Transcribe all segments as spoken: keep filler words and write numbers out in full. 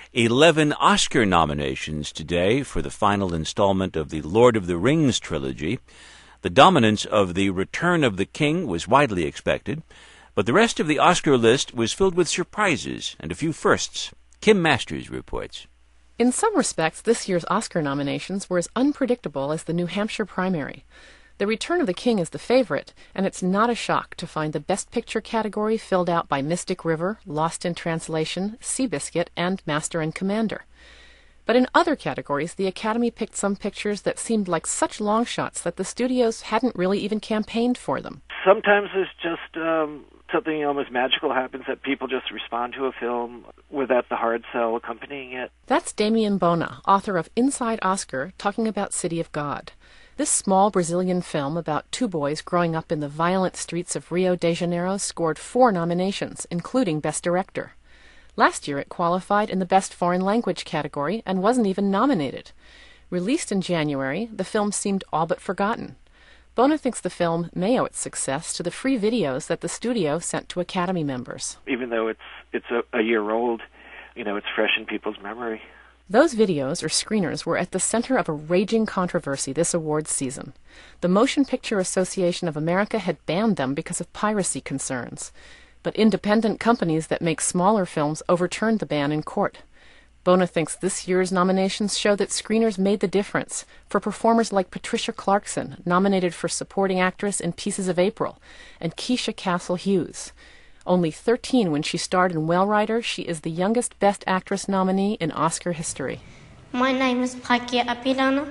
Eleven Oscar nominations today for the final installment of the Lord of the Rings trilogy. The dominance of The Return of the King was widely expected, but the rest of the Oscar list was filled with surprises and a few firsts. Kim Masters reports. In some respects, this year's Oscar nominations were as unpredictable as the New Hampshire primary. The Return of the King is the favorite, and it's not a shock to find the Best Picture category filled out by Mystic River, Lost in Translation, Seabiscuit, and Master and Commander. But in other categories, the Academy picked some pictures that seemed like such long shots that the studios hadn't really even campaigned for them. Sometimes it's just um, something almost magical happens, that people just respond to a film without the hard sell accompanying it. That's Damian Bona, author of Inside Oscar, talking about City of God. This small Brazilian film about two boys growing up in the violent streets of Rio de Janeiro scored four nominations, including Best Director. Last year it qualified in the Best Foreign Language category and wasn't even nominated. Released in January, the film seemed all but forgotten. Bona thinks the film may owe its success to the free videos that the studio sent to Academy members. Even though it's it's a, a year old, you know, it's fresh in people's memory. Those videos, or screeners, were at the center of a raging controversy this awards season. The Motion Picture Association of America had banned them because of piracy concerns. But independent companies that make smaller films overturned the ban in court. Bona thinks this year's nominations show that screeners made the difference for performers like Patricia Clarkson, nominated for Supporting Actress in Pieces of April, and Keisha Castle-Hughes. Only thirteen when she starred in Whale Rider, she is the youngest Best Actress nominee in Oscar history. My name is Pakia Apilana,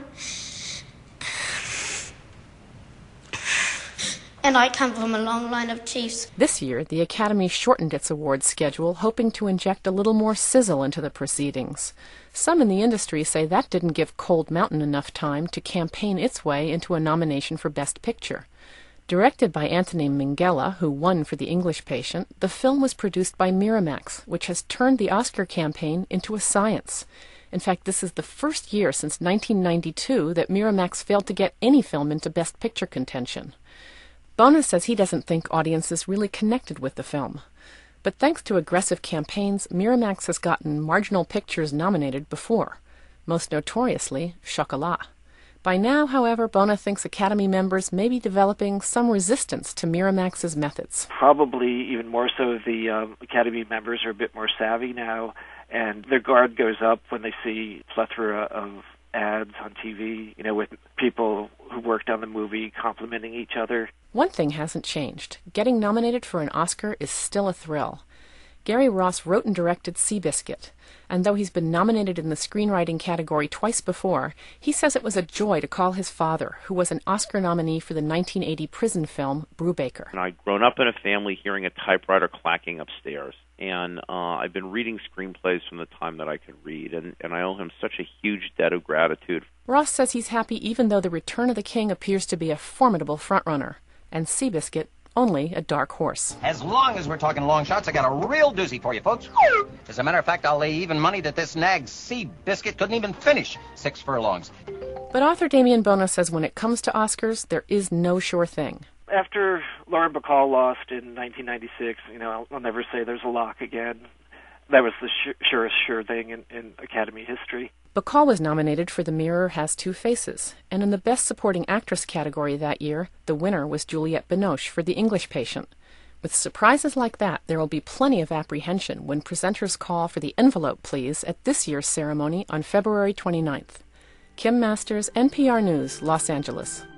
and I come from a long line of chiefs. This year, the Academy shortened its awards schedule, hoping to inject a little more sizzle into the proceedings. Some in the industry say that didn't give Cold Mountain enough time to campaign its way into a nomination for Best Picture. Directed by Anthony Minghella, who won for The English Patient, the film was produced by Miramax, which has turned the Oscar campaign into a science. In fact, this is the first year since nineteen ninety-two that Miramax failed to get any film into Best Picture contention. Bona says he doesn't think audiences really connected with the film. But thanks to aggressive campaigns, Miramax has gotten marginal pictures nominated before, most notoriously Chocolat. By now, however, Bona thinks Academy members may be developing some resistance to Miramax's methods. Probably even more so, the um, Academy members are a bit more savvy now, and their guard goes up when they see a plethora of ads on T V, you know, with people who worked on the movie complimenting each other. One thing hasn't changed. Getting nominated for an Oscar is still a thrill. Gary Ross wrote and directed Seabiscuit, and though he's been nominated in the screenwriting category twice before, he says it was a joy to call his father, who was an Oscar nominee for the nineteen eighty prison film Brubaker. And I'd grown up in a family hearing a typewriter clacking upstairs, and uh, I've been reading screenplays from the time that I could read, and, and I owe him such a huge debt of gratitude. Ross says he's happy even though The Return of the King appears to be a formidable frontrunner, and Seabiscuit only a dark horse. As long as we're talking long shots, I got a real doozy for you, folks. As a matter of fact, I'll lay even money that this nag Seabiscuit couldn't even finish six furlongs. But author Damian Bona says when it comes to Oscars, there is no sure thing. After Lauren Bacall lost in nineteen ninety-six, you know, I'll, I'll never say there's a lock again. That was the sh- surest sure thing in, in Academy history. Bacall was nominated for The Mirror Has Two Faces, and in the Best Supporting Actress category that year, the winner was Juliette Binoche for The English Patient. With surprises like that, there will be plenty of apprehension when presenters call for the envelope please at this year's ceremony on February twenty-ninth. Kim Masters, N P R News, Los Angeles.